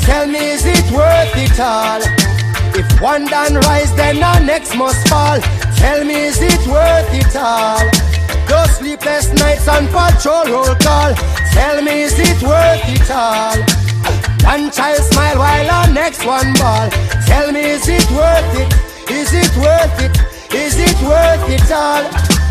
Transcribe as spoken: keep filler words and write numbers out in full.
Tell me, is it worth it all? If one done rise, then the next must fall. Tell me, is it worth it all? Those sleepless nights on patrol roll call. Tell me, is it worth it all? One child smile while the next one ball. Tell me, is it worth it? Is it worth it? Is it worth it all?